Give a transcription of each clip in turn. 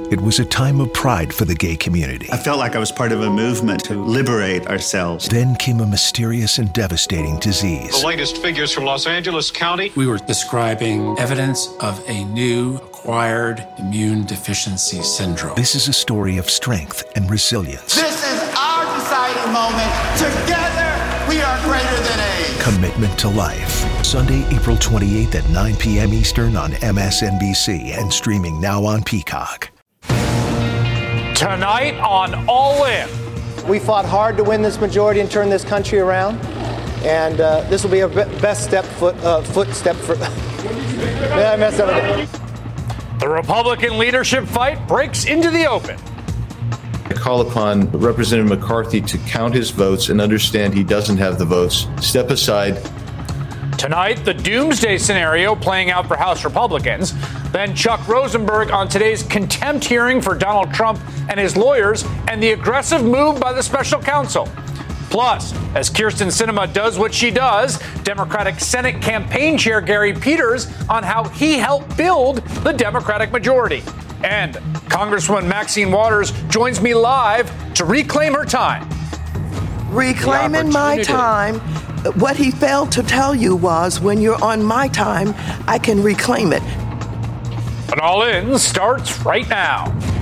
It was a time of pride for the gay community. I felt like I was part of a movement to liberate ourselves. Then came a mysterious and devastating disease. The latest figures from Los Angeles County. We were describing evidence of a new acquired immune deficiency syndrome. This is a story of strength and resilience. This is our deciding moment. Together, we are greater than AIDS. Commitment to life. Sunday, April 28th at 9 p.m. Eastern on MSNBC and streaming now on Peacock. Tonight on All In. We fought hard to win this majority and turn this country around. And this will be our best footstep for... Yeah, I messed up again. The Republican leadership fight breaks into the open. I call upon Representative McCarthy to count his votes and understand he doesn't have the votes. Step aside. Tonight, the doomsday scenario playing out for House Republicans. Then Chuck Rosenberg on today's contempt hearing for Donald Trump and his lawyers and the aggressive move by the special counsel. Plus, as Kyrsten Sinema does what she does, Democratic Senate campaign chair Gary Peters on how he helped build the Democratic majority. And Congresswoman Maxine Waters joins me live to reclaim her time. Reclaiming my time. What he failed to tell you was when you're on my time, I can reclaim it. An All In starts right now.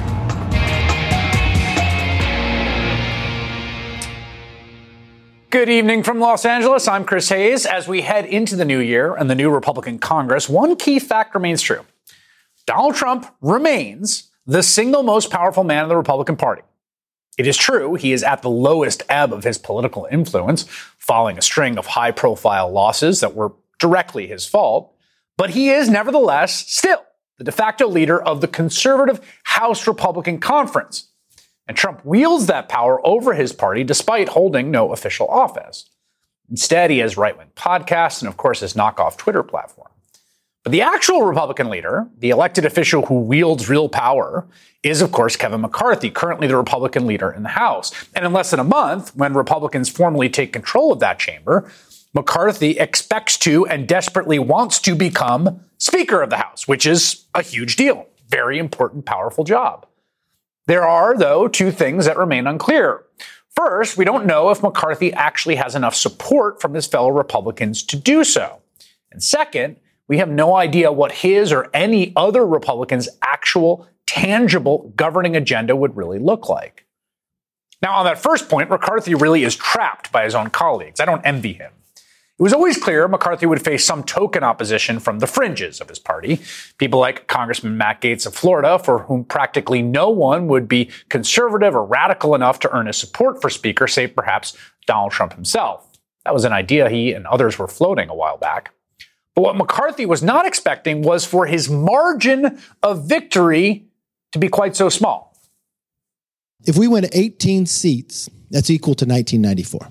Good evening from Los Angeles. I'm Chris Hayes. As we head into the new year and the new Republican Congress, one key fact remains true. Donald Trump remains the single most powerful man in the Republican Party. It is true he is at the lowest ebb of his political influence, following a string of high-profile losses that were directly his fault, but he is nevertheless still the de facto leader of the conservative House Republican Conference. And Trump wields that power over his party despite holding no official office. Instead, he has right-wing podcasts and, of course, his knockoff Twitter platform. But the actual Republican leader, the elected official who wields real power, is, of course, Kevin McCarthy, currently the Republican leader in the House. And in less than a month, when Republicans formally take control of that chamber, McCarthy expects to and desperately wants to become Speaker of the House, which is a huge deal. Very important, powerful job. There are, though, two things that remain unclear. First, we don't know if McCarthy actually has enough support from his fellow Republicans to do so. And second, we have no idea what his or any other Republican's actual, tangible governing agenda would really look like. Now, on that first point, McCarthy really is trapped by his own colleagues. I don't envy him. It was always clear McCarthy would face some token opposition from the fringes of his party, people like Congressman Matt Gaetz of Florida, for whom practically no one would be conservative or radical enough to earn his support for Speaker, save perhaps Donald Trump himself. That was an idea he and others were floating a while back. But what McCarthy was not expecting was for his margin of victory to be quite so small. If we win 18 seats, that's equal to 1994.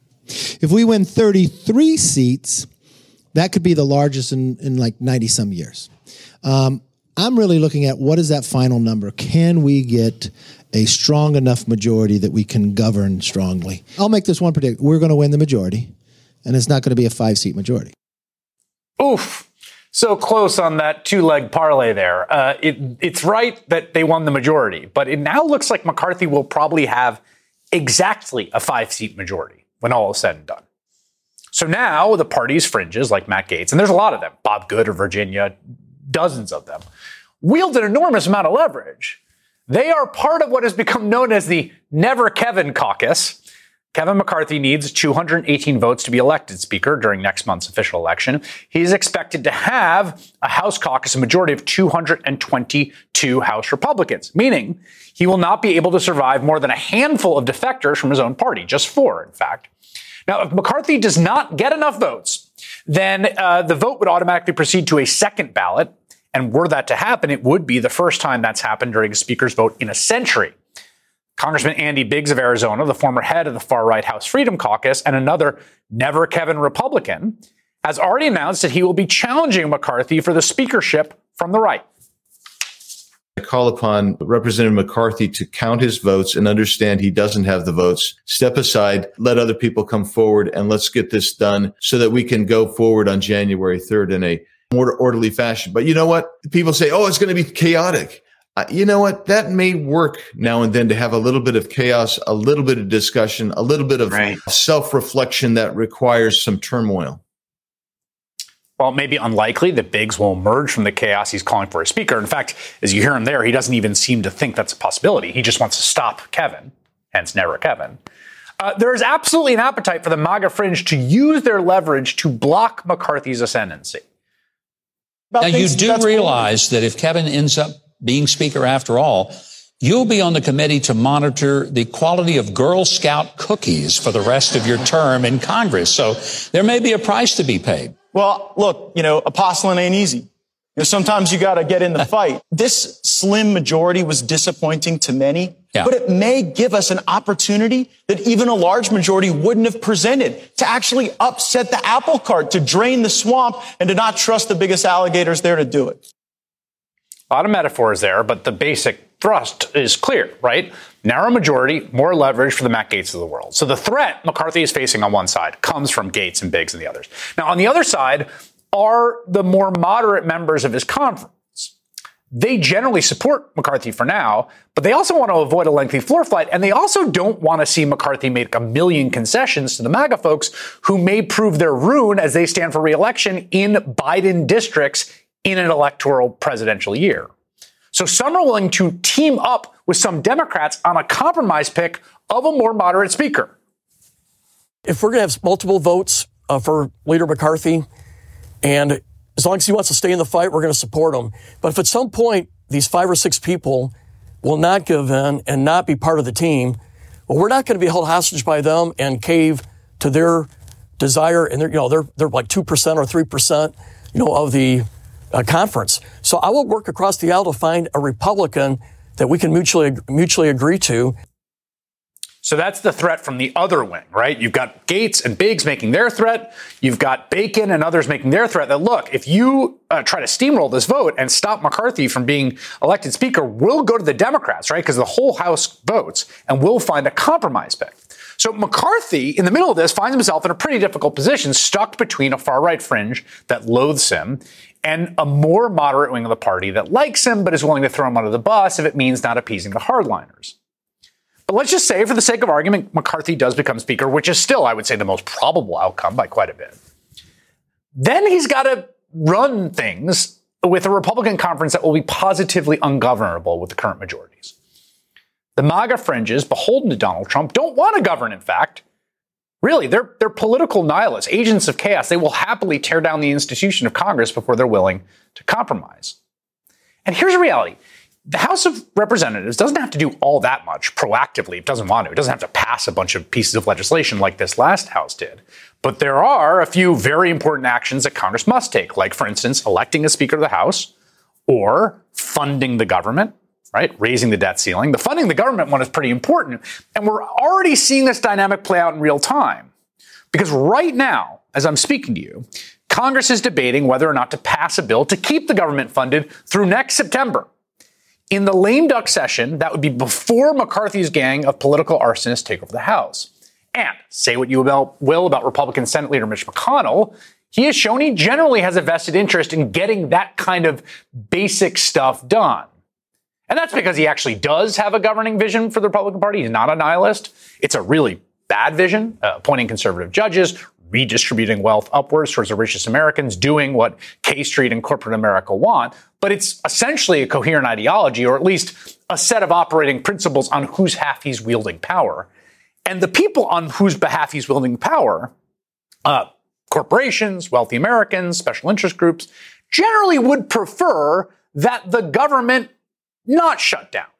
If we win 33 seats, that could be the largest in like 90 some years. I'm really looking at what is that final number? Can we get a strong enough majority that we can govern strongly? I'll make this one prediction. We're going to win the majority, and it's not going to be a 5-seat majority. Oof. So close on that two-leg parlay there. It's right that they won the majority, but it now looks like McCarthy will probably have exactly a 5-seat majority when all is said and done. So now the party's fringes, like Matt Gaetz, and there's a lot of them, Bob Good of Virginia, dozens of them, wield an enormous amount of leverage. They are part of what has become known as the Never Kevin Caucus. Kevin McCarthy needs 218 votes to be elected Speaker during next month's official election. He's expected to have a House caucus, a majority of 222 House Republicans, meaning he will not be able to survive more than a handful of defectors from his own party, just 4, in fact. Now, if McCarthy does not get enough votes, then the vote would automatically proceed to a second ballot. And were that to happen, it would be the first time that's happened during a Speaker's vote in a century. Congressman Andy Biggs of Arizona, the former head of the far-right House Freedom Caucus and another Never Kevin Republican, has already announced that he will be challenging McCarthy for the speakership from the right. I call upon Representative McCarthy to count his votes and understand he doesn't have the votes. Step aside, let other people come forward, and let's get this done so that we can go forward on January 3rd in a more orderly fashion. But you know what? People say, oh, it's going to be chaotic. You know what? That may work now and then to have a little bit of chaos, a little bit of discussion, a little bit of self-reflection that requires some turmoil. Well, it may be unlikely that Biggs will emerge from the chaos he's calling for a speaker. In fact, as you hear him there, he doesn't even seem to think that's a possibility. He just wants to stop Kevin, hence Never Kevin. There is absolutely an appetite for the MAGA fringe to use their leverage to block McCarthy's ascendancy. Now, you do realize that if Kevin ends up being speaker after all, you'll be on the committee to monitor the quality of Girl Scout cookies for the rest of your term in Congress. So there may be a price to be paid. Well, look, apostling ain't easy. Sometimes you got to get in the fight. This slim majority was disappointing to many, but it may give us an opportunity that even a large majority wouldn't have presented to actually upset the apple cart, to drain the swamp, and to not trust the biggest alligators there to do it. A lot of metaphors there, but the basic thrust is clear, right? Narrow majority, more leverage for the Matt Gaetz of the world. So the threat McCarthy is facing on one side comes from Gaetz and Biggs and the others. Now, on the other side are the more moderate members of his conference. They generally support McCarthy for now, but they also want to avoid a lengthy floor fight, and they also don't want to see McCarthy make a million concessions to the MAGA folks who may prove their ruin as they stand for re-election in Biden districts in an electoral presidential year. So some are willing to team up with some Democrats on a compromise pick of a more moderate speaker. If we're going to have multiple votes for Leader McCarthy, and as long as he wants to stay in the fight, we're going to support him. But if at some point these 5 or 6 people will not give in and not be part of the team, well, we're not going to be held hostage by them and cave to their desire. And they're like 2% or 3%, of the conference. So I will work across the aisle to find a Republican that we can mutually agree to. So that's the threat from the other wing, right? You've got Gaetz and Biggs making their threat. You've got Bacon and others making their threat that, look, if you try to steamroll this vote and stop McCarthy from being elected speaker, we'll go to the Democrats, right? Because the whole House votes, and we'll find a compromise pick. So McCarthy, in the middle of this, finds himself in a pretty difficult position, stuck between a far-right fringe that loathes him and a more moderate wing of the party that likes him but is willing to throw him under the bus if it means not appeasing the hardliners. But let's just say, for the sake of argument, McCarthy does become speaker, which is still, I would say, the most probable outcome by quite a bit. Then he's got to run things with a Republican conference that will be positively ungovernable with the current majorities. The MAGA fringes, beholden to Donald Trump, don't want to govern, in fact. Really, they're political nihilists, agents of chaos. They will happily tear down the institution of Congress before they're willing to compromise. And here's the reality. The House of Representatives doesn't have to do all that much proactively. It doesn't want to. It doesn't have to pass a bunch of pieces of legislation like this last House did. But there are a few very important actions that Congress must take, like, for instance, electing a Speaker of the House or funding the government, right? Raising the debt ceiling. The funding the government one is pretty important. And we're already seeing this dynamic play out in real time. Because right now, as I'm speaking to you, Congress is debating whether or not to pass a bill to keep the government funded through next September. In the lame duck session, that would be before McCarthy's gang of political arsonists take over the House. And say what you will about Republican Senate Leader Mitch McConnell, he has shown he generally has a vested interest in getting that kind of basic stuff done. And that's because he actually does have a governing vision for the Republican Party. He's not a nihilist. It's a really bad vision, appointing conservative judges, redistributing wealth upwards towards the richest Americans, doing what K Street and corporate America want. But it's essentially a coherent ideology, or at least a set of operating principles on whose half he's wielding power. And the people on whose behalf he's wielding power, corporations, wealthy Americans, special interest groups, generally would prefer that the government not shut down.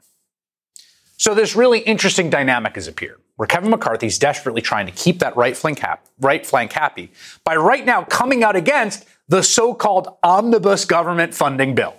So this really interesting dynamic has appeared, where Kevin McCarthy's desperately trying to keep that right flank happy by right now coming out against the so-called omnibus government funding bill.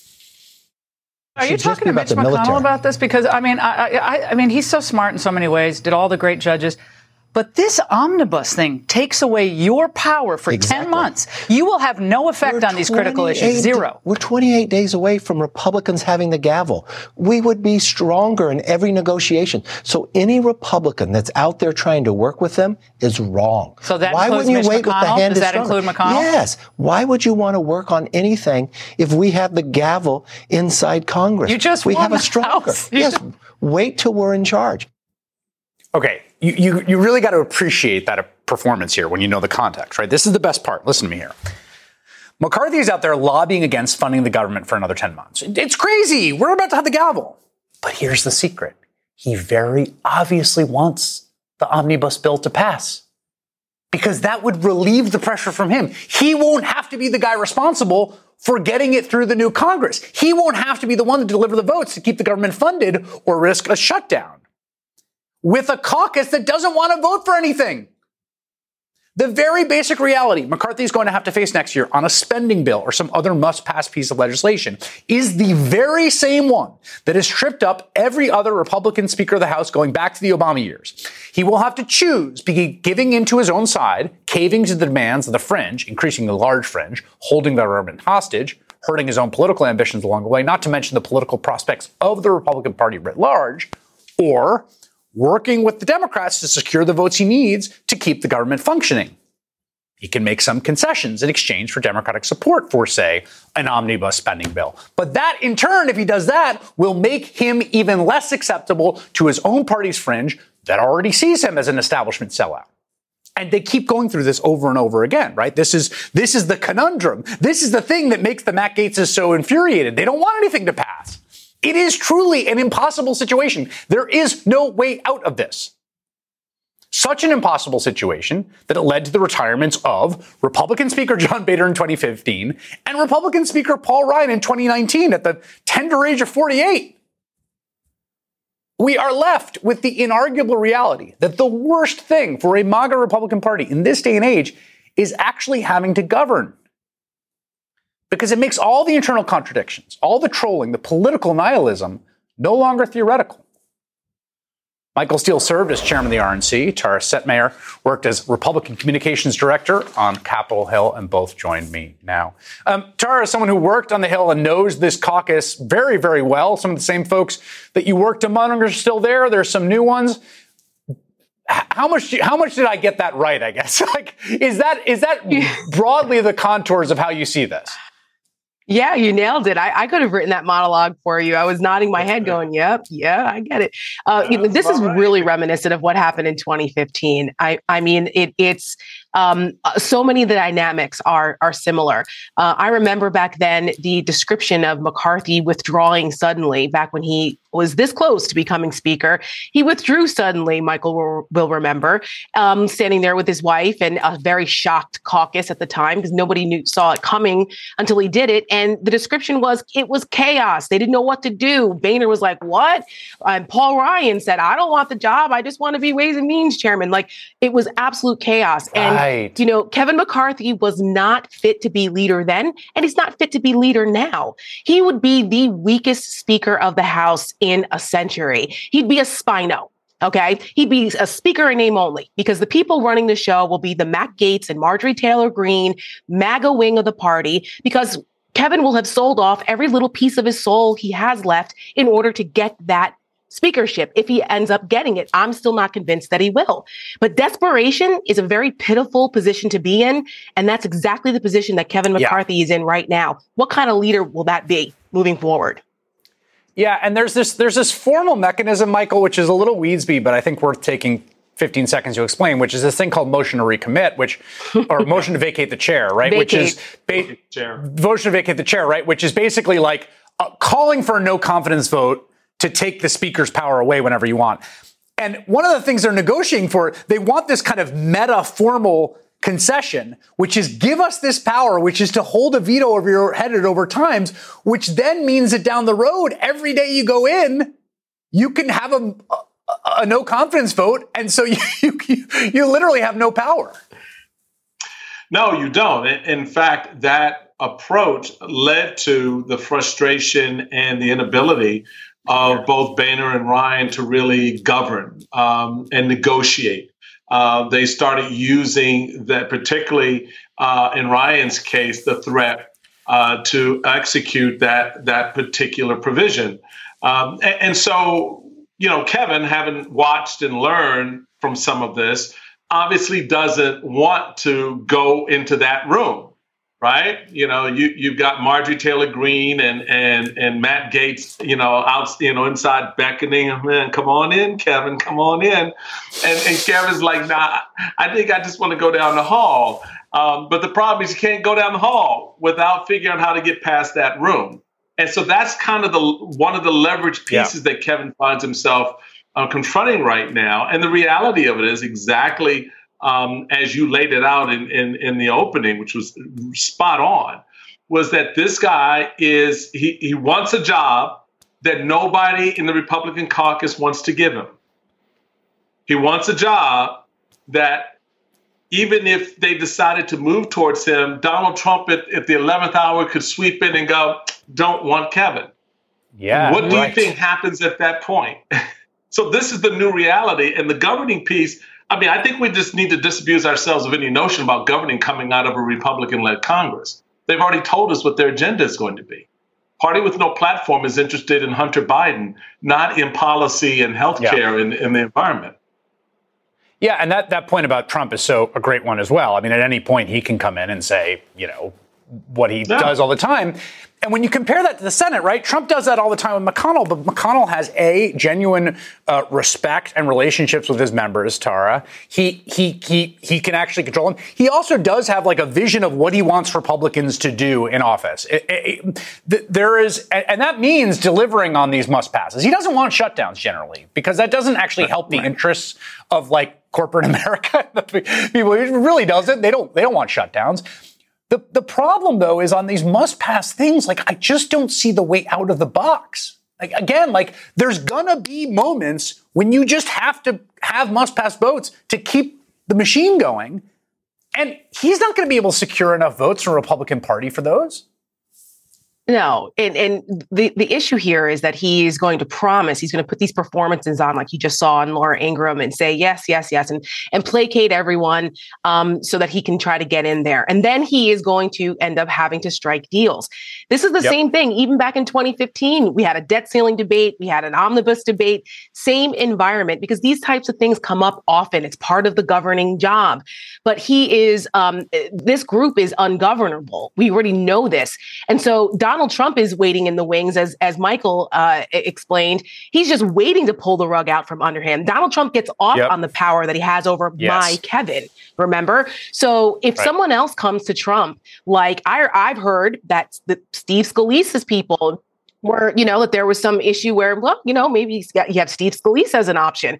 Are you talking to Mitch McConnell about this? Because, I mean, he's so smart in so many ways, did all the great judges. But this omnibus thing takes away your power for 10 months. You will have no effect on these critical issues. Zero. We're 28 days away from Republicans having the gavel. We would be stronger in every negotiation. So any Republican that's out there trying to work with them is wrong. So that why includes wouldn't you Mitch wait McConnell? with the hand Does that stronger? include McConnell? Yes. Why would you want to work on anything if we have the gavel inside Congress? You just we won have a the stronger. House. Yes. Wait till we're in charge. Okay, you really got to appreciate that performance here when you know the context, right? This is the best part. Listen to me here. McCarthy is out there lobbying against funding the government for another 10 months. It's crazy. We're about to have the gavel. But here's the secret. He very obviously wants the omnibus bill to pass because that would relieve the pressure from him. He won't have to be the guy responsible for getting it through the new Congress. He won't have to be the one to deliver the votes to keep the government funded or risk a shutdown with a caucus that doesn't want to vote for anything. The very basic reality McCarthy is going to have to face next year on a spending bill or some other must-pass piece of legislation is the very same one that has tripped up every other Republican Speaker of the House going back to the Obama years. He will have to choose between giving into his own side, caving to the demands of the fringe, increasing the large fringe, holding the government hostage, hurting his own political ambitions along the way, not to mention the political prospects of the Republican Party writ large, or working with the Democrats to secure the votes he needs to keep the government functioning. He can make some concessions in exchange for Democratic support for, say, an omnibus spending bill. But that, in turn, if he does that, will make him even less acceptable to his own party's fringe that already sees him as an establishment sellout. And they keep going through this over and over again, right? This is the conundrum. This is the thing that makes the Matt Gaetzes so infuriated. They don't want anything to pass. It is truly an impossible situation. There is no way out of this. Such an impossible situation that it led to the retirements of Republican Speaker John Boehner in 2015 and Republican Speaker Paul Ryan in 2019 at the tender age of 48. We are left with the inarguable reality that the worst thing for a MAGA Republican Party in this day and age is actually having to govern. Because it makes all the internal contradictions, all the trolling, the political nihilism, no longer theoretical. Michael Steele served as chairman of the RNC. Tara Setmayer worked as Republican communications director on Capitol Hill, and both joined me now. Tara is someone who worked on the Hill and knows this caucus very, very well. Some of the same folks that you worked among are still there. There's some new ones. How much did I get that right, I guess? Is that broadly the contours of how you see this? Yeah, you nailed it. I could have written that monologue for you. I was nodding my head going, yep, yeah, I get it. This is really reminiscent of what happened in 2015. I mean, it's so many of the dynamics are similar. I remember back then the description of McCarthy withdrawing suddenly back when he was this close to becoming speaker. He withdrew suddenly, Michael will remember, standing there with his wife and a very shocked caucus at the time because nobody saw it coming until he did it. And the description was, it was chaos. They didn't know what to do. Boehner was like, what? And Paul Ryan said, I don't want the job. I just want to be Ways and Means chairman. Like, it was absolute chaos. Right. And, Kevin McCarthy was not fit to be leader then, and he's not fit to be leader now. He would be the weakest Speaker of the House in a century. He'd be a Spino. Okay, he'd be a speaker in name only because the people running the show will be the Matt Gaetz and Marjorie Taylor Greene MAGA wing of the party, because Kevin will have sold off every little piece of his soul he has left in order to get that speakership. If he ends up getting it, I'm still not convinced that he will. But desperation is a very pitiful position to be in. And that's exactly the position that Kevin McCarthy is in right now. What kind of leader will that be moving forward? Yeah, and there's this formal mechanism, Michael, which is a little weedsby, but I think worth taking 15 seconds to explain, which is this thing called motion to recommit, or motion to vacate the chair, right? Motion to vacate the chair, right? Which is basically like calling for a no confidence vote to take the speaker's power away whenever you want. And one of the things they're negotiating for, they want this kind of meta formal concession, which is give us this power, which is to hold a veto over your head at over times, which then means that down the road, every day you go in, you can have a no confidence vote. And so you literally have no power. No, you don't. In fact, that approach led to the frustration and the inability of both Boehner and Ryan to really govern and negotiate. they started using that, particularly in Ryan's case, the threat to execute that particular provision. And so, Kevin, having watched and learned from some of this, obviously doesn't want to go into that room, right? You've got Marjorie Taylor Greene and Matt Gaetz, out, inside beckoning him in, come on in, Kevin, come on in. And Kevin's like, nah, I think I just want to go down the hall. But the problem is you can't go down the hall without figuring out how to get past that room. And so that's kind of one of the leverage pieces that Kevin finds himself confronting right now. And the reality of it is exactly as you laid it out in the opening, which was spot on, was that this guy he wants a job that nobody in the Republican caucus wants to give him. He wants a job that even if they decided to move towards him, Donald Trump at the 11th hour could sweep in and go, don't want Kevin. Yeah. What do you think happens at that point? So this is the new reality. And the governing piece, I think we just need to disabuse ourselves of any notion about governing coming out of a Republican-led Congress. They've already told us what their agenda is going to be. Party with no platform is interested in Hunter Biden, not in policy and healthcare and the environment. Yeah, and that point about Trump is a great one as well. At any point he can come in and say, what he does all the time. And when you compare that to the Senate, right, Trump does that all the time with McConnell, but McConnell has genuine respect and relationships with his members, Tara. He can actually control them. He also does have a vision of what he wants Republicans to do in office. There is, and that means delivering on these must passes. He doesn't want shutdowns generally because that doesn't actually help the interests of corporate America. People, it really doesn't. They don't want shutdowns. The problem, though, is on these must-pass things, I just don't see the way out of the box. There's gonna be moments when you just have to have must-pass votes to keep the machine going. And he's not going to be able to secure enough votes from the Republican Party for those. No. And the issue here is that he's going to put these performances on, like you just saw on Laura Ingraham, and say, yes, yes, yes, and placate everyone so that he can try to get in there. And then he is going to end up having to strike deals. This is the same thing. Even back in 2015, we had a debt ceiling debate. We had an omnibus debate, same environment, because these types of things come up often. It's part of the governing job. But this group is ungovernable. We already know this. And so Donald Trump is waiting in the wings, as Michael explained. He's just waiting to pull the rug out from under him. Donald Trump gets off on the power that he has over my Kevin, remember? So if someone else comes to Trump, like I've heard that Steve Scalise's people were, that there was some issue where, maybe you have Steve Scalise as an option,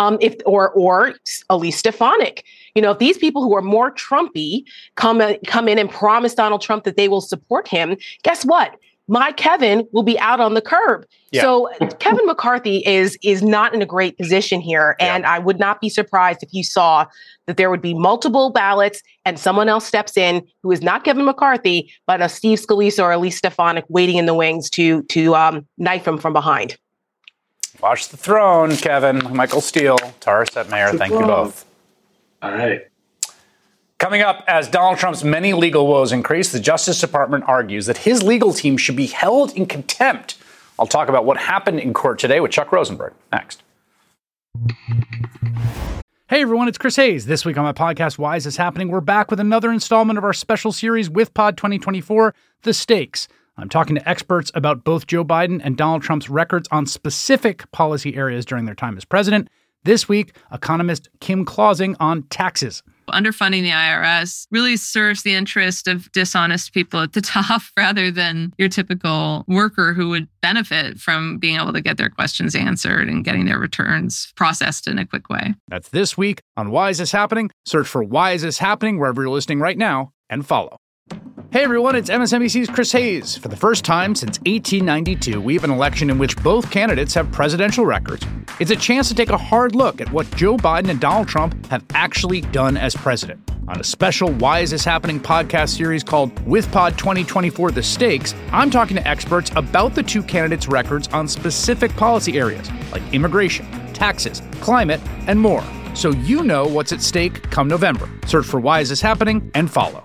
or Elise Stefanik. If these people who are more Trumpy come in and promise Donald Trump that they will support him, guess what? My Kevin will be out on the curb. Yeah. So Kevin McCarthy is not in a great position here. And I would not be surprised if you saw that there would be multiple ballots and someone else steps in who is not Kevin McCarthy, but a Steve Scalise or Elise Stefanik waiting in the wings to knife him from behind. Watch the throne, Kevin. Michael Steele, Tara Setmayer, thank you both. All right. Coming up, as Donald Trump's many legal woes increase, the Justice Department argues that his legal team should be held in contempt. I'll talk about what happened in court today with Chuck Rosenberg next. Hey everyone, it's Chris Hayes. This week on my podcast, Why Is This Happening? We're back with another installment of our special series with Pod 2024, The Stakes. I'm talking to experts about both Joe Biden and Donald Trump's records on specific policy areas during their time as president. This week, economist Kim Clausing on taxes. Underfunding the IRS really serves the interest of dishonest people at the top rather than your typical worker who would benefit from being able to get their questions answered and getting their returns processed in a quick way. That's this week on Why Is This Happening? Search for Why Is This Happening wherever you're listening right now and follow. Hey everyone, it's MSNBC's Chris Hayes. For the first time since 1892, we have an election in which both candidates have presidential records. It's a chance to take a hard look at what Joe Biden and Donald Trump have actually done as president. On a special Why Is This Happening podcast series called With Pod 2024 The Stakes, I'm talking to experts about the two candidates' records on specific policy areas like immigration, taxes, climate, and more. so you know what's at stake come November. Search for Why Is This Happening and follow.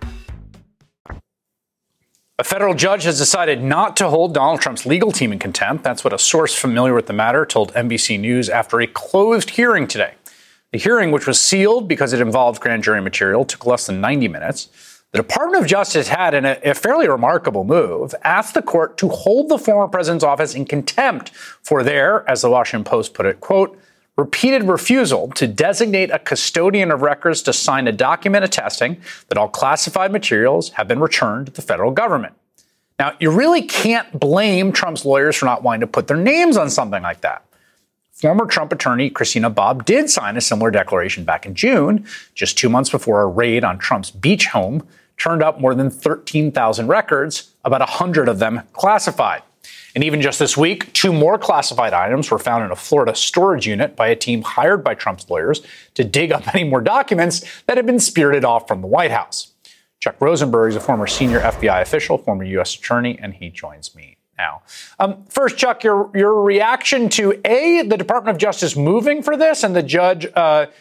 A federal judge has decided not to hold Donald Trump's legal team in contempt. That's what a source familiar with the matter told NBC News after a closed hearing today. The hearing, which was sealed because it involved grand jury material, took less than 90 minutes. The Department of Justice had, in a fairly remarkable move, asked the court to hold the former president's office in contempt for their, as the Washington Post put it, quote, repeated refusal to designate a custodian of records to sign a document attesting that all classified materials have been returned to the federal government. Now, you really can't blame Trump's lawyers for not wanting to put their names on something like that. Former Trump attorney Christina Bobb did sign a similar declaration back in June, just 2 months before a raid on Trump's beach home turned up more than 13,000 records, about 100 of them classified. And even just this week, 2 more classified items were found in a Florida storage unit by a team hired by Trump's lawyers to dig up any more documents that had been spirited off from the White House. Chuck Rosenberg is a former senior FBI official, former U.S. attorney, and he joins me now. First, Chuck, your reaction to A, the Department of Justice moving for this and the judge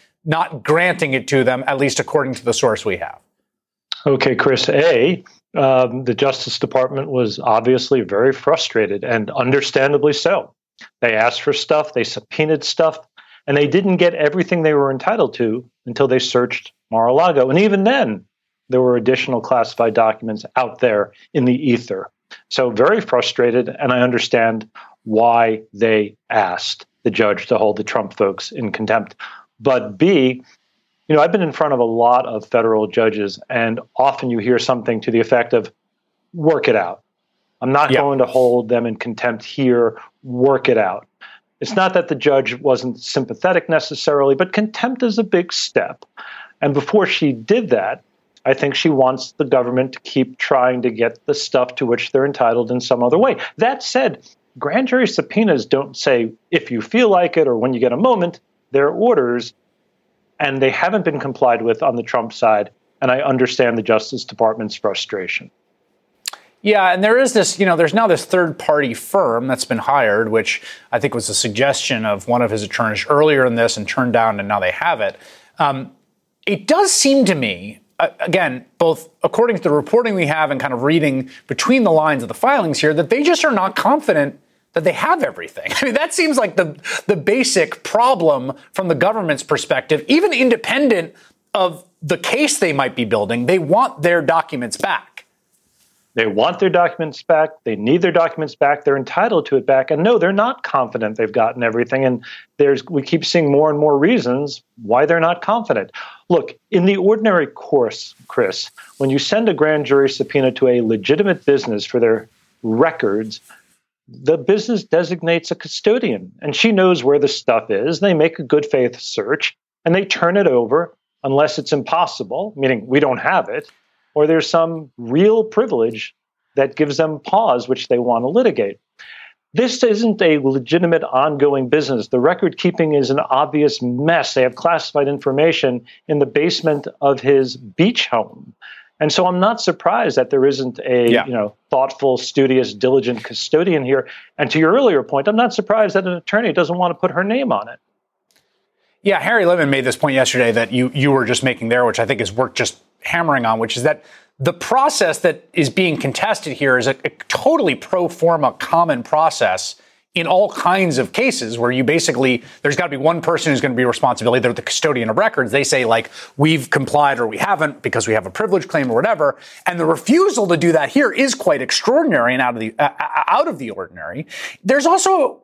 not granting it to them, at least according to the source we have. Okay, Chris, A, the Justice Department was obviously very frustrated, and understandably so. They asked for stuff, they subpoenaed stuff, and they didn't get everything they were entitled to until they searched Mar-a-Lago. And even then, there were additional classified documents out there in the ether. So very frustrated, and I understand why they asked the judge to hold the Trump folks in contempt. But B, I've been in front of a lot of federal judges, and often you hear something to the effect of, work it out. I'm not going to hold them in contempt here, work it out. It's not that the judge wasn't sympathetic necessarily, but contempt is a big step. And before she did that, I think she wants the government to keep trying to get the stuff to which they're entitled in some other way. That said, grand jury subpoenas don't say if you feel like it or when you get a moment. They're orders, and they haven't been complied with on the Trump side. And I understand the Justice Department's frustration. Yeah, and there is this, there's now this third-party firm that's been hired, which I think was a suggestion of one of his attorneys earlier in this and turned down, and now they have it. It does seem to me, again, both according to the reporting we have and kind of reading between the lines of the filings here, that they just are not confident that they have everything. I mean, that seems like the basic problem from the government's perspective, even independent of the case they might be building. They want their documents back. They want their documents back. They need their documents back. They're entitled to it back. And no, they're not confident they've gotten everything. And we keep seeing more and more reasons why they're not confident. Look, in the ordinary course, Chris, when you send a grand jury subpoena to a legitimate business for their records, the business designates a custodian, and she knows where the stuff is. They make a good faith search, and they turn it over unless it's impossible, meaning we don't have it, or there's some real privilege that gives them pause, which they want to litigate. This isn't a legitimate ongoing business. The record keeping is an obvious mess. They have classified information in the basement of his beach home. And so I'm not surprised that there isn't a thoughtful, studious, diligent custodian here. And to your earlier point, I'm not surprised that an attorney doesn't want to put her name on it. Yeah, Harry Lemon made this point yesterday that you were just making there, which I think is worth just hammering on, which is that the process that is being contested here is a totally pro forma common process in all kinds of cases where you basically, there's got to be one person who's going to be responsible. They're the custodian of records. They say, like, we've complied or we haven't because we have a privilege claim or whatever. And the refusal to do that here is quite extraordinary and out of the ordinary. There's also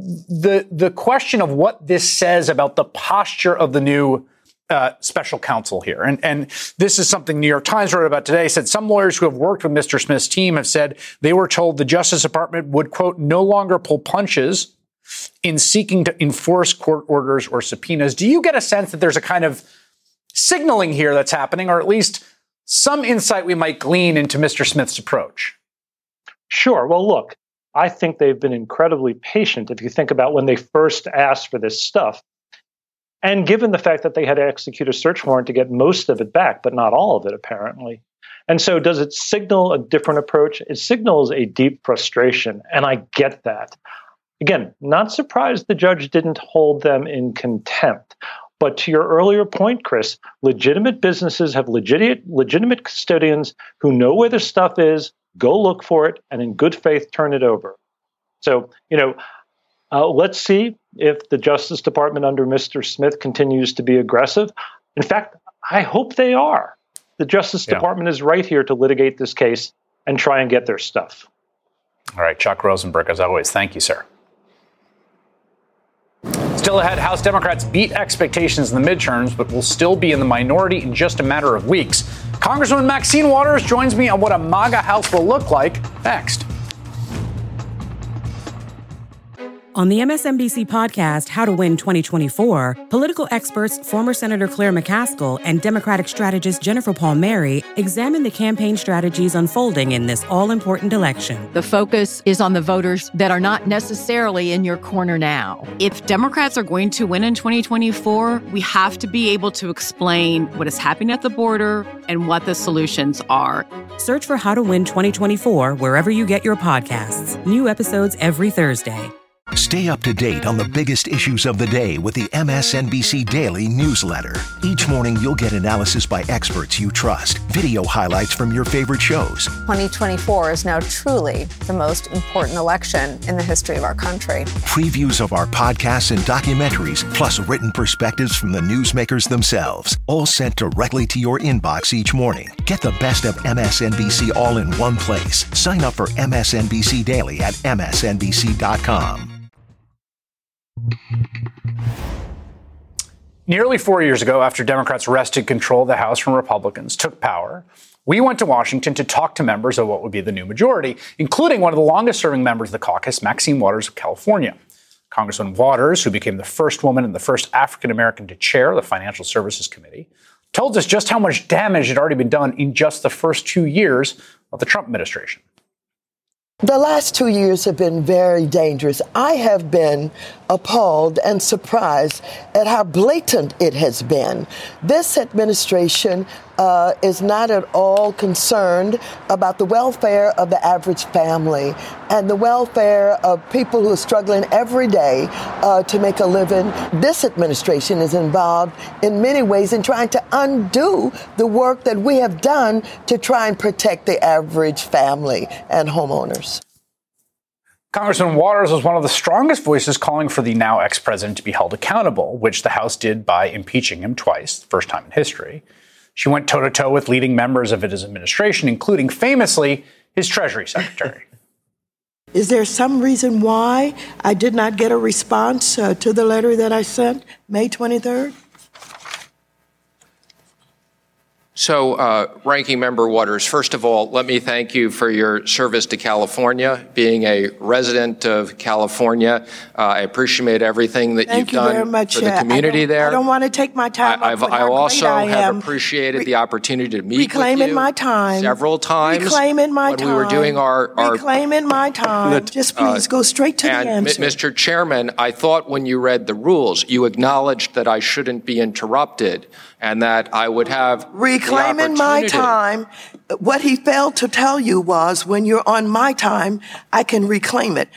the question of what this says about the posture of the new special counsel here. And this is something New York Times wrote about today, said some lawyers who have worked with Mr. Smith's team have said they were told the Justice Department would, quote, no longer pull punches in seeking to enforce court orders or subpoenas. Do you get a sense that there's a kind of signaling here that's happening, or at least some insight we might glean into Mr. Smith's approach? Sure. Well, look, I think they've been incredibly patient. If you think about when they first asked for this stuff, and given the fact that they had to execute a search warrant to get most of it back, but not all of it, apparently. And so does it signal a different approach? It signals a deep frustration, and I get that. Again, not surprised the judge didn't hold them in contempt. But to your earlier point, Chris, legitimate businesses have legitimate custodians who know where the stuff is, go look for it, and in good faith turn it over. So, let's see if the Justice Department under Mr. Smith continues to be aggressive. In fact, I hope they are. The Justice Department is right here to litigate this case and try and get their stuff. All right, Chuck Rosenberg, as always, thank you, sir. Still ahead, House Democrats beat expectations in the midterms, but will still be in the minority in just a matter of weeks. Congresswoman Maxine Waters joins me on what a MAGA House will look like next. On the MSNBC podcast, How to Win 2024, political experts, former Senator Claire McCaskill and Democratic strategist Jennifer Palmieri examine the campaign strategies unfolding in this all-important election. The focus is on the voters that are not necessarily in your corner now. If Democrats are going to win in 2024, we have to be able to explain what is happening at the border and what the solutions are. Search for How to Win 2024 wherever you get your podcasts. New episodes every Thursday. Stay up to date on the biggest issues of the day with the MSNBC Daily newsletter. Each morning, you'll get analysis by experts you trust, video highlights from your favorite shows. 2024 is now truly the most important election in the history of our country. Previews of our podcasts and documentaries, plus written perspectives from the newsmakers themselves, all sent directly to your inbox each morning. Get the best of MSNBC all in one place. Sign up for MSNBC Daily at msnbc.com. Nearly 4 years ago, after Democrats wrested control of the House from Republicans, took power, we went to Washington to talk to members of what would be the new majority, including one of the longest-serving members of the caucus, Maxine Waters of California. Congresswoman Waters, who became the first woman and the first African-American to chair the Financial Services Committee, told us just how much damage had already been done in just the first 2 years of the Trump administration. The last 2 years have been very dangerous. I have been appalled and surprised at how blatant it has been. This administration is not at all concerned about the welfare of the average family and the welfare of people who are struggling every day to make a living. This administration is involved in many ways in trying to undo the work that we have done to try and protect the average family and homeowners. Congressman Waters was one of the strongest voices calling for the now ex-president to be held accountable, which the House did by impeaching him twice, the first time in history. She went toe-to-toe with leading members of his administration, including, famously, his Treasury Secretary. Is there some reason why I did not get a response to the letter that I sent May 23rd? So, Ranking Member Waters, first of all, let me thank you for your service to California. Being a resident of California, I appreciate everything that you've done for the community there. I don't want to take my time. I also have appreciated the opportunity to meet with you my time. Several times. Reclaiming my time. When we were doing our reclaiming my time. Just please go straight to the answer. Mr. Chairman, I thought when you read the rules, you acknowledged that I shouldn't be interrupted and that I would have reclaiming my time. What he failed to tell you was when you're on my time, I can reclaim it.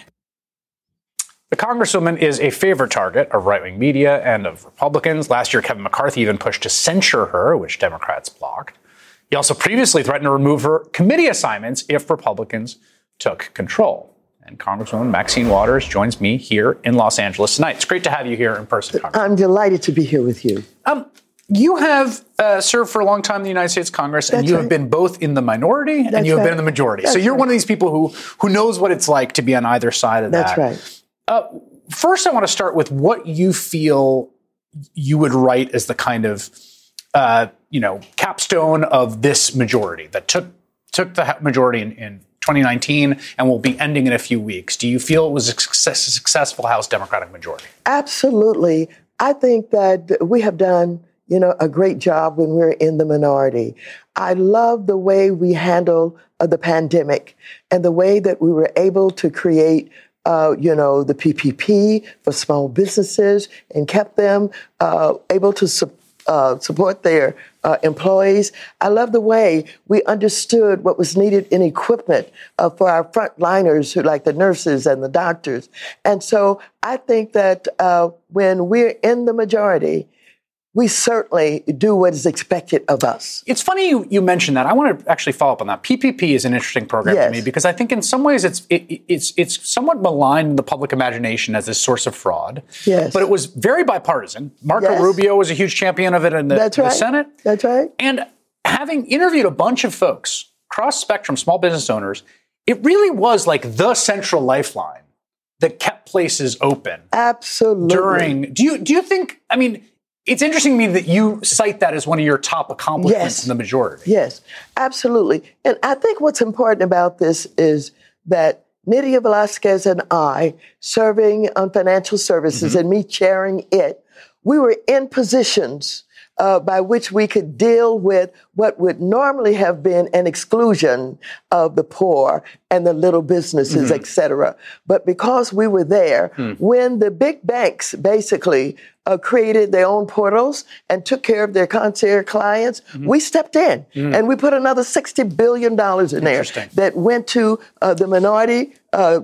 The Congresswoman is a favorite target of right-wing media and of Republicans. Last year, Kevin McCarthy even pushed to censure her, which Democrats blocked. He also previously threatened to remove her committee assignments if Republicans took control. And Congresswoman Maxine Waters joins me here in Los Angeles tonight. It's great to have you here in person, Congresswoman. I'm delighted to be here with you. You have served for a long time in the United States Congress, and you have been both in the minority and you have been in the majority. So you're one of these people who knows what it's like to be on either side of that. That's right. First, I want to start with what you feel you would write as the kind of, capstone of this majority that took the majority in 2019 and will be ending in a few weeks. Do you feel it was a successful House Democratic majority? Absolutely. I think that we have done a great job when we're in the minority. I love the way we handled the pandemic and the way that we were able to create, the PPP for small businesses and kept them able to support their employees. I love the way we understood what was needed in equipment for our frontliners, like the nurses and the doctors. And so I think that when we're in the majority, we certainly do what is expected of us. It's funny you mentioned that. I want to actually follow up on that. PPP is an interesting program to me because I think in some ways it's somewhat maligned in the public imagination as a source of fraud. Yes. But it was very bipartisan. Marco Rubio was a huge champion of it in the Senate. That's right. And having interviewed a bunch of folks, cross-spectrum small business owners, it really was like the central lifeline that kept places open. Absolutely. Do you think, I mean, it's interesting to me that you cite that as one of your top accomplishments in the majority. Yes, absolutely. And I think what's important about this is that Nydia Velázquez and I, serving on financial services and me chairing it, we were in positions by which we could deal with what would normally have been an exclusion of the poor and the little businesses, et cetera. But because we were there, when the big banks basically created their own portals and took care of their concierge clients, we stepped in and we put another $60 billion in there that went to the minority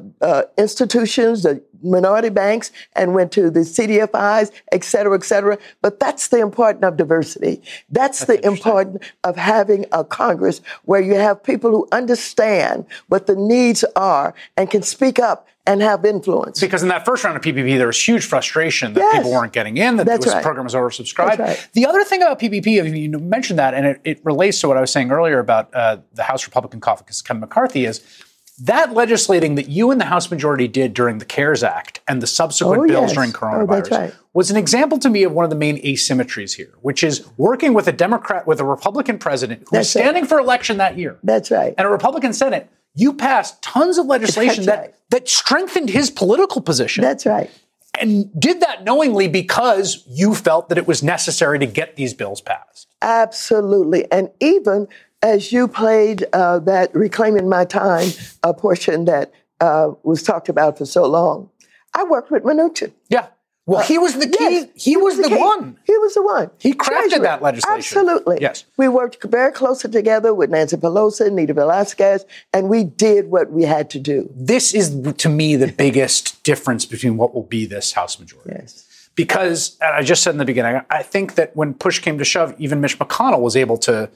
institutions, the minority banks, and went to the CDFIs, et cetera, et cetera. But that's the importance of diversity. That's the importance of having a Congress where you have people who understand what the needs are and can speak up and have influence. Because in that first round of PPP, there was huge frustration that people weren't getting in, that the program was oversubscribed. The other thing about PPP, you mentioned that, and it relates to what I was saying earlier about the House Republican caucus, Kevin McCarthy, is that legislating that you and the House majority did during the CARES Act and the subsequent bills during coronavirus was an example to me of one of the main asymmetries here, which is working with a Republican president who was standing for election that year. That's right. And a Republican Senate. You passed tons of legislation that strengthened his political position. That's right. And did that knowingly because you felt that it was necessary to get these bills passed. Absolutely. And even as you played that Reclaiming My Time portion that was talked about for so long, I worked with Mnuchin. Yeah. Well, he was the key. He was the one. He was the one. He crafted that legislation. Absolutely. Yes. We worked very closely together with Nancy Pelosi, Nydia Velázquez, and we did what we had to do. This is, to me, the biggest difference between what will be this House majority. Yes. Because, and I just said in the beginning, I think that when push came to shove, even Mitch McConnell was able to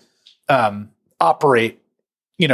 operate in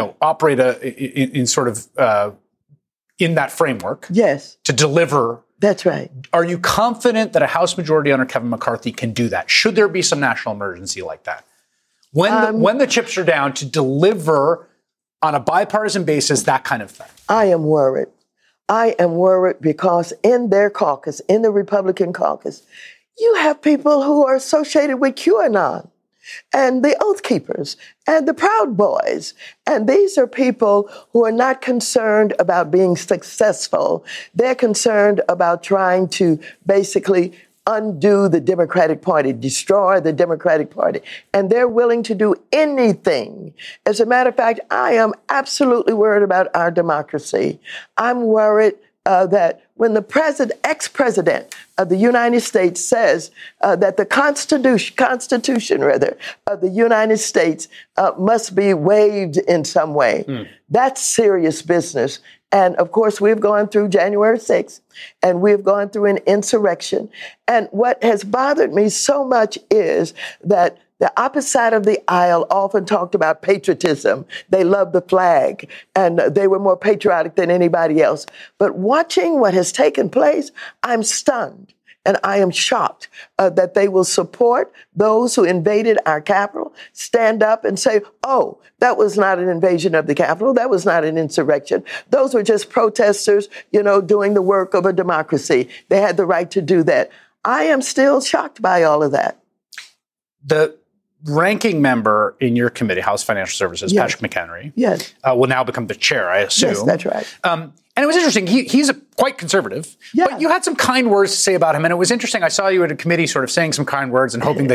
that framework. Yes. To deliver. That's right. Are you confident that a House majority under Kevin McCarthy can do that? Should there be some national emergency like that? When the chips are down to deliver on a bipartisan basis, that kind of thing? I am worried. I am worried because in their caucus, in the Republican caucus, you have people who are associated with QAnon and the Oath Keepers and the Proud Boys. And these are people who are not concerned about being successful. They're concerned about trying to basically undo the Democratic Party, destroy the Democratic Party. And they're willing to do anything. As a matter of fact, I am absolutely worried about our democracy. I'm worried that when the ex-president of the United States says that the Constitution of the United States must be waived in some way, that's serious business. And of course, we've gone through January 6th, and we've gone through an insurrection. And what has bothered me so much is that the opposite side of the aisle often talked about patriotism. They loved the flag, and they were more patriotic than anybody else. But watching what has taken place, I'm stunned. And I am shocked that they will support those who invaded our Capitol, stand up and say, oh, that was not an invasion of the Capitol. That was not an insurrection. Those were just protesters, doing the work of a democracy. They had the right to do that. I am still shocked by all of that. The ranking member in your committee, House Financial Services, Patrick McHenry, will now become the chair, I assume. Yes, that's right. And it was interesting. He's quite conservative, but you had some kind words to say about him. And it was interesting. I saw you at a committee sort of saying some kind words and hoping that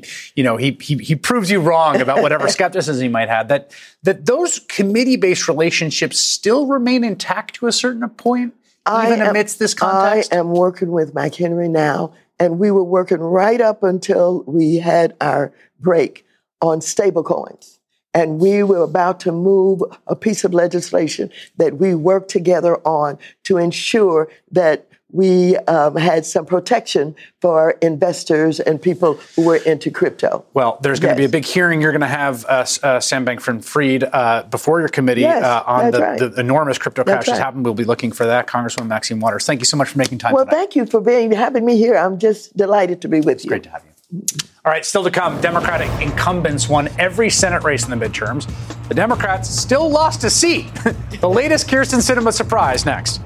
he proves you wrong about whatever skepticism he might have, that those committee-based relationships still remain intact to a certain point, even amidst this context. I am working with McHenry now, and we were working right up until we had our break on stablecoins. And we were about to move a piece of legislation that we worked together on to ensure that we had some protection for investors and people who were into crypto. Well, there's going to be a big hearing. You're going to have Sam Bankman-Fried before your committee on the enormous crypto crash that's happened. We'll be looking for that. Congresswoman Maxine Waters, thank you so much for making time tonight. Thank you for having me here. I'm just delighted to be with you. Great to have you. All right, still to come, Democratic incumbents won every Senate race in the midterms. The Democrats still lost a seat. The latest Kyrsten Sinema surprise next.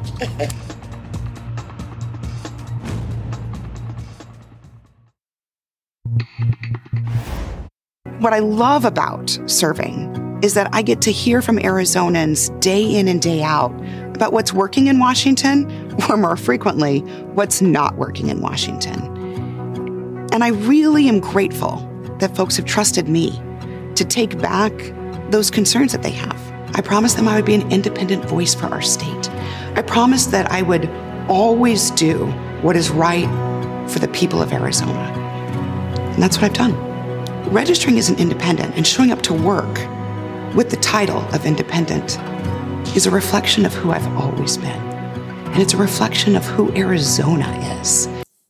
What I love about serving is that I get to hear from Arizonans day in and day out about what's working in Washington, or more frequently, what's not working in Washington. And I really am grateful that folks have trusted me to take back those concerns that they have. I promised them I would be an independent voice for our state. I promised that I would always do what is right for the people of Arizona. And that's what I've done. Registering as an independent and showing up to work with the title of independent is a reflection of who I've always been. And it's a reflection of who Arizona is.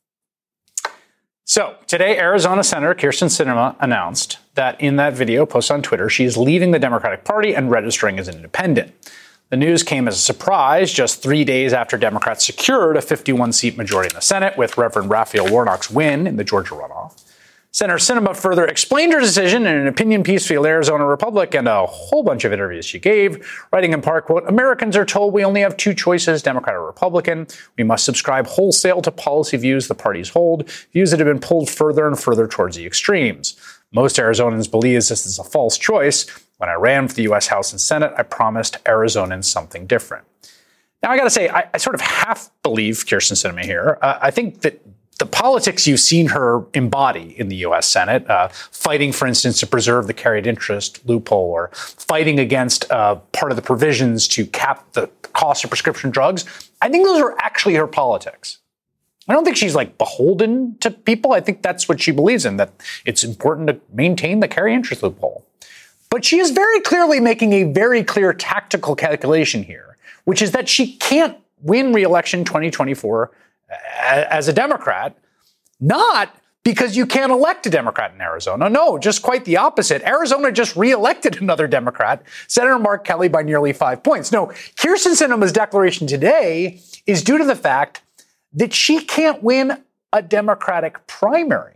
So today, Arizona Senator Kyrsten Sinema announced that in that video posted on Twitter, she is leaving the Democratic Party and registering as an independent. The news came as a surprise just 3 days after Democrats secured a 51-seat majority in the Senate with Reverend Raphael Warnock's win in the Georgia runoff. Senator Sinema further explained her decision in an opinion piece for the Arizona Republic and a whole bunch of interviews she gave, writing in part, quote, "Americans are told we only have two choices, Democrat or Republican. We must subscribe wholesale to policy views the parties hold, views that have been pulled further and further towards the extremes. Most Arizonans believe this is a false choice. When I ran for the U.S. House and Senate, I promised Arizonans something different." Now, I got to say, I sort of half believe Kyrsten Sinema here. I think that the politics you've seen her embody in the U.S. Senate, fighting, for instance, to preserve the carried interest loophole or fighting against part of the provisions to cap the cost of prescription drugs, I think those are actually her politics. I don't think she's beholden to people. I think that's what she believes in, that it's important to maintain the carry interest loophole. But she is very clearly making a very clear tactical calculation here, which is that she can't win re-election 2024 as a Democrat, not because you can't elect a Democrat in Arizona. No, just quite the opposite. Arizona just re-elected another Democrat, Senator Mark Kelly, by nearly 5 points. No, Kyrsten Sinema's declaration today is due to the fact that she can't win a Democratic primary.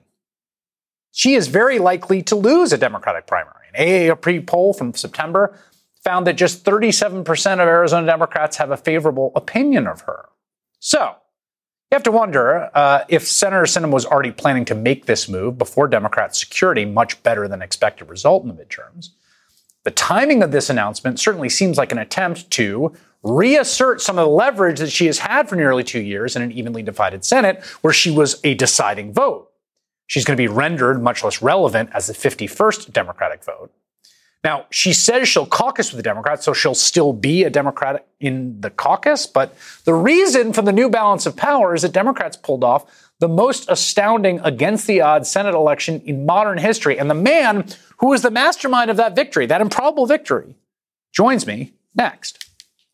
She is very likely to lose a Democratic primary. An AARP poll from September found that just 37% of Arizona Democrats have a favorable opinion of her. So, you have to wonder if Senator Sinema was already planning to make this move before Democrats secured a much better than expected result in the midterms. The timing of this announcement certainly seems like an attempt to reassert some of the leverage that she has had for nearly 2 years in an evenly divided Senate, where she was a deciding vote. She's going to be rendered much less relevant as the 51st Democratic vote. Now, she says she'll caucus with the Democrats, so she'll still be a Democrat in the caucus. But the reason for the new balance of power is that Democrats pulled off the most astounding against-the-odds Senate election in modern history. And the man who was the mastermind of that victory, that improbable victory, joins me next.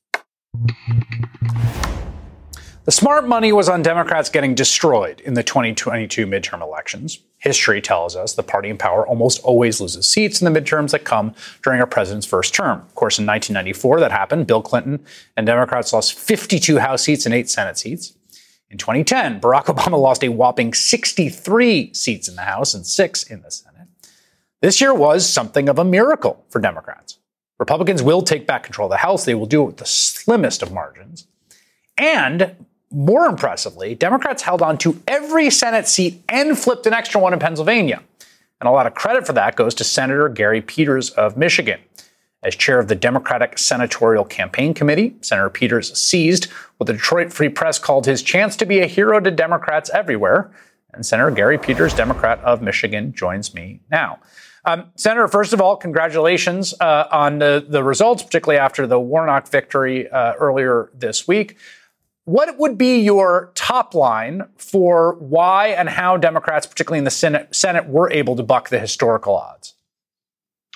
The smart money was on Democrats getting destroyed in the 2022 midterm elections. History tells us the party in power almost always loses seats in the midterms that come during a president's first term. Of course, in 1994, that happened. Bill Clinton and Democrats lost 52 House seats and 8 Senate seats. In 2010, Barack Obama lost a whopping 63 seats in the House and 6 in the Senate. This year was something of a miracle for Democrats. Republicans will take back control of the House. They will do it with the slimmest of margins. And more impressively, Democrats held on to every Senate seat and flipped an extra one in Pennsylvania. And a lot of credit for that goes to Senator Gary Peters of Michigan. As chair of the Democratic Senatorial Campaign Committee, Senator Peters seized what the Detroit Free Press called his chance to be a hero to Democrats everywhere. And Senator Gary Peters, Democrat of Michigan, joins me now. Senator, first of all, congratulations on the results, particularly after the Warnock victory earlier this week. What would be your top line for why and how Democrats, particularly in the Senate, were able to buck the historical odds?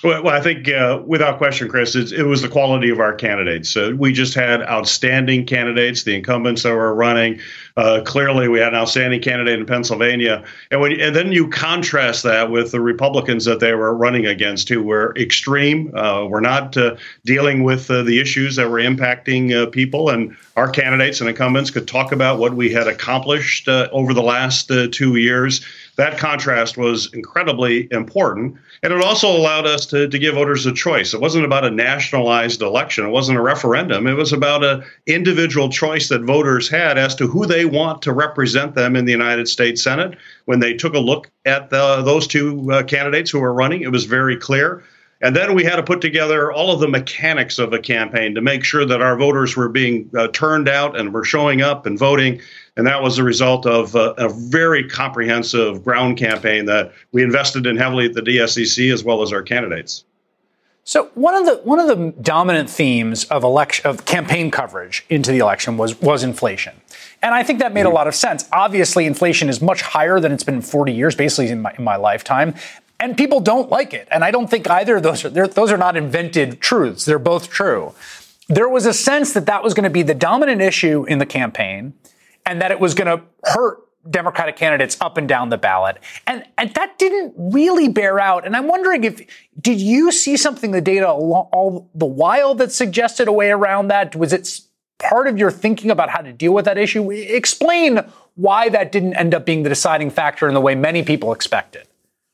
Well, I think without question, Chris, it was the quality of our candidates. We just had outstanding candidates, the incumbents that were running. Clearly, we had an outstanding candidate in Pennsylvania. And then you contrast that with the Republicans that they were running against, who were extreme, were not dealing with the issues that were impacting people. And our candidates and incumbents could talk about what we had accomplished over the last 2 years. That contrast was incredibly important. And it also allowed us to give voters a choice. It wasn't about a nationalized election. It wasn't a referendum. It was about an individual choice that voters had as to who they want to represent them in the United States Senate. When they took a look at those two candidates who were running, it was very clear. And then we had to put together all of the mechanics of a campaign to make sure that our voters were being turned out and were showing up and voting. And that was the result of a very comprehensive ground campaign that we invested in heavily at the DSCC as well as our candidates. So one of the dominant themes of campaign coverage into the election was inflation. And I think that made a lot of sense. Obviously, inflation is much higher than it's been in 40 years, basically in my lifetime. And people don't like it. And I don't think either of those are not invented truths. They're both true. There was a sense that was going to be the dominant issue in the campaign and that it was going to hurt Democratic candidates up and down the ballot. And that didn't really bear out. And I'm wondering did you see something in the data all the while that suggested a way around that? Was it part of your thinking about how to deal with that issue? Explain why that didn't end up being the deciding factor in the way many people expected.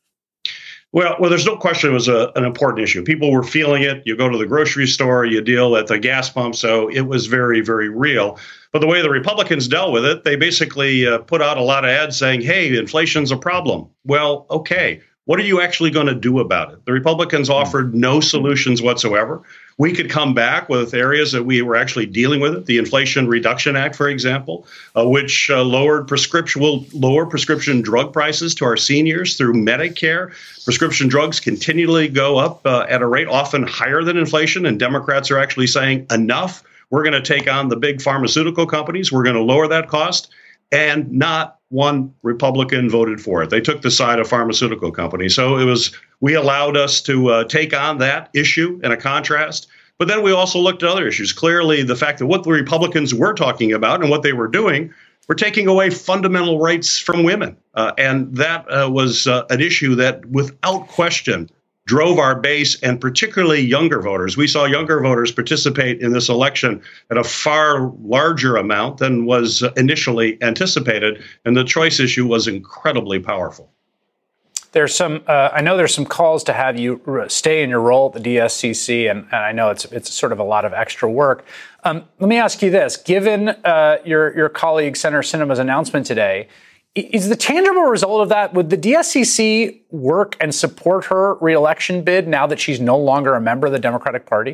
Well, there's no question it was an important issue. People were feeling it. You go to the grocery store, you deal at the gas pump. So it was very, very real. But the way the Republicans dealt with it, they basically put out a lot of ads saying, hey, inflation's a problem. Well, OK, what are you actually going to do about it? The Republicans offered no solutions whatsoever. We could come back with areas that we were actually dealing with it. The Inflation Reduction Act, for example, which will lower prescription drug prices to our seniors through Medicare. Prescription drugs continually go up at a rate often higher than inflation. And Democrats are actually saying enough. We're going to take on the big pharmaceutical companies. We're going to lower that cost. And not one Republican voted for it. They took the side of pharmaceutical companies. So we allowed us to take on that issue in a contrast. But then we also looked at other issues. Clearly, the fact that what the Republicans were talking about and what they were doing were taking away fundamental rights from women. And that was an issue that, without question, drove our base, and particularly younger voters. We saw younger voters participate in this election at a far larger amount than was initially anticipated, and the choice issue was incredibly powerful. There's some. I know there's some calls to have you stay in your role at the DSCC, and I know it's sort of a lot of extra work. Let me ask you this: given your colleague Senator Sinema's announcement today, is the tangible result of that, would the DSCC work and support her reelection bid now that she's no longer a member of the Democratic Party?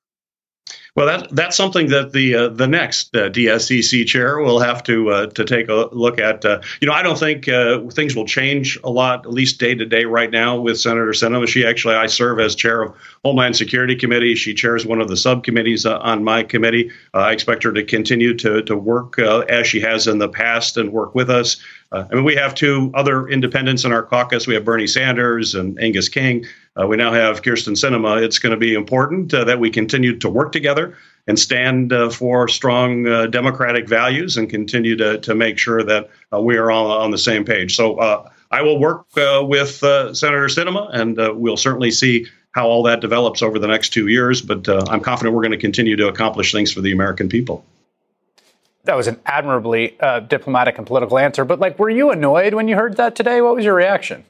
Well, that's something that the next DSCC chair will have to take a look at. I don't think things will change a lot, at least day to day right now with Senator Sinema. I serve as chair of Homeland Security Committee. She chairs one of the subcommittees on my committee. I expect her to continue to work as she has in the past and work with us. We have two other independents in our caucus. We have Bernie Sanders and Angus King. We now have Kyrsten Sinema. It's going to be important that we continue to work together and stand for strong democratic values and continue to make sure that we are all on the same page. So I will work with Senator Sinema, and we'll certainly see how all that develops over the next 2 years. But I'm confident we're going to continue to accomplish things for the American people. That was an admirably diplomatic and political answer. But were you annoyed when you heard that today? What was your reaction?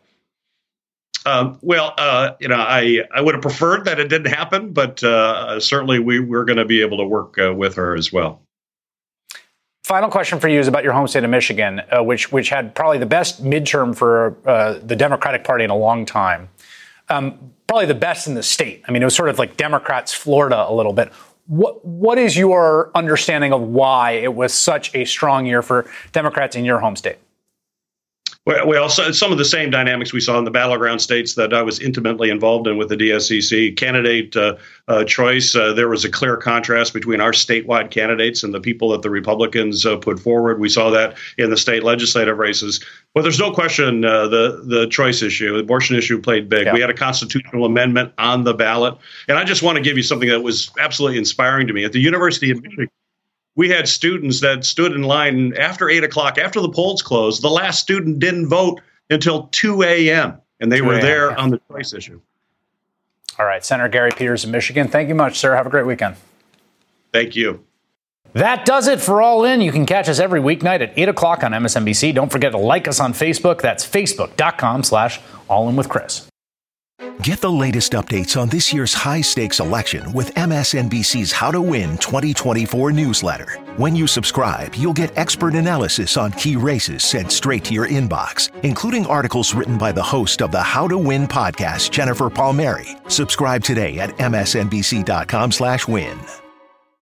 I would have preferred that it didn't happen, but certainly we're going to be able to work with her as well. Final question for you is about your home state of Michigan, which had probably the best midterm for the Democratic Party in a long time. Probably the best in the state. It was sort of like Democrats' Florida a little bit. What is your understanding of why it was such a strong year for Democrats in your home state? Well, some of the same dynamics we saw in the battleground states that I was intimately involved in with the DSCC. Candidate choice, there was a clear contrast between our statewide candidates and the people that the Republicans put forward. We saw that in the state legislative races. Well, there's no question the choice issue, the abortion issue played big. Yeah. We had a constitutional amendment on the ballot. And I just want to give you something that was absolutely inspiring to me. At the University of Michigan, we had students that stood in line after 8 o'clock, after the polls closed. The last student didn't vote until 2 a.m., and they were there on the choice issue. All right, Senator Gary Peters of Michigan. Thank you much, sir. Have a great weekend. Thank you. That does it for All In. You can catch us every weeknight at 8 o'clock on MSNBC. Don't forget to like us on Facebook. That's facebook.com/allinwithchris. Get the latest updates on this year's high-stakes election with MSNBC's How to Win 2024 newsletter. When you subscribe, you'll get expert analysis on key races sent straight to your inbox, including articles written by the host of the How to Win podcast, Jennifer Palmieri. Subscribe today at msnbc.com/win.